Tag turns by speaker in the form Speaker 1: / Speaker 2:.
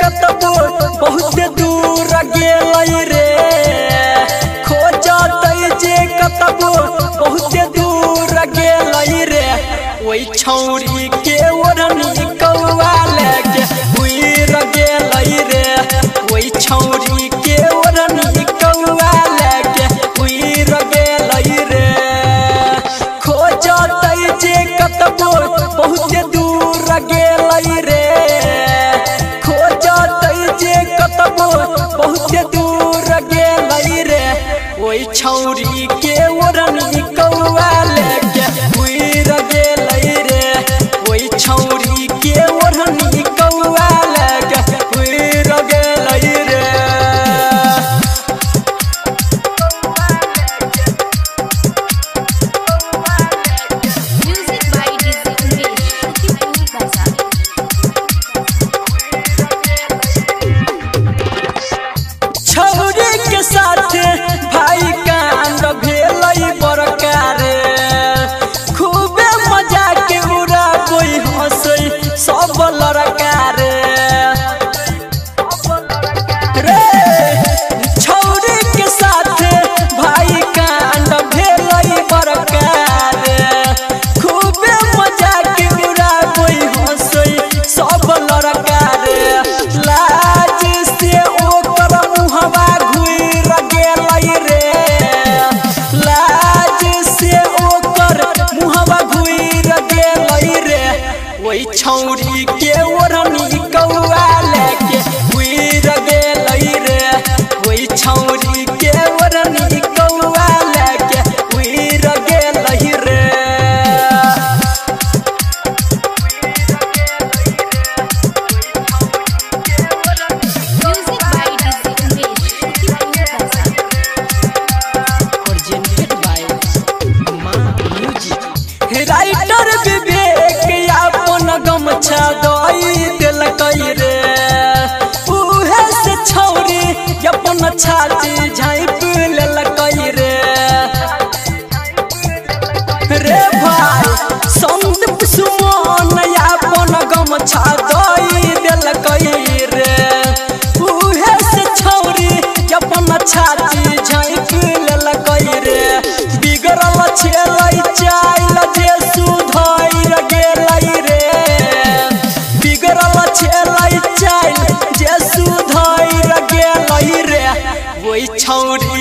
Speaker 1: कतबो बहुत दूर गेलै रे खोजतै जे कतबो बहुत दूर गेलै रे ओई छौरी के ओढ़नी कौआ लेके उड़ गेलै रे ओई छौरी के ओढ़नी कौआ लेके उड़ गेलै रे खोजतै जे कतबो बहुत दूर गेलै रे खोजतै जे कतबो बहुत दूर गेलै रे ओई छौरी के ओढ़नी कौआ लेके उड़ गेलै रे ओई छौरी के ओढ़नी कौआ लेके उड़ गेलै रे। छौरी के साथ भाई कांड भेलै बड़का रे खूबे मजा के उड़ाबै हंसै सब लड़का रे छौरी के साथ भाई कांड भेलै बड़का रे खूबे मजा के उड़ाबै हंसै सब लड़का रे लाज से ओकर मुहवा घुइर गेलै रे लाज से ओकर मुहवा घुइर गेलै रे ओई छौरी के ओढ़नी कौआ लेके उड़ गेलै रे ओई छौरी के ओढ़नी कौआ लेके उड़ गेलै रे। राइटर विवेक अपन गमछा दई देलकै रे उहे से छौरी अपन छाती झाँप लेलकै रे रे भाई संदीप सुमन अपन गमछा दई देलकै रे उहे से छौरी अपन छाती झाँप लेलकै रे बिगड़ल छेलै चाइल जे सुधैर गेलै रे बिगड़ल छेलै चाइल जे सुधैर गेलै रे ओई छौरी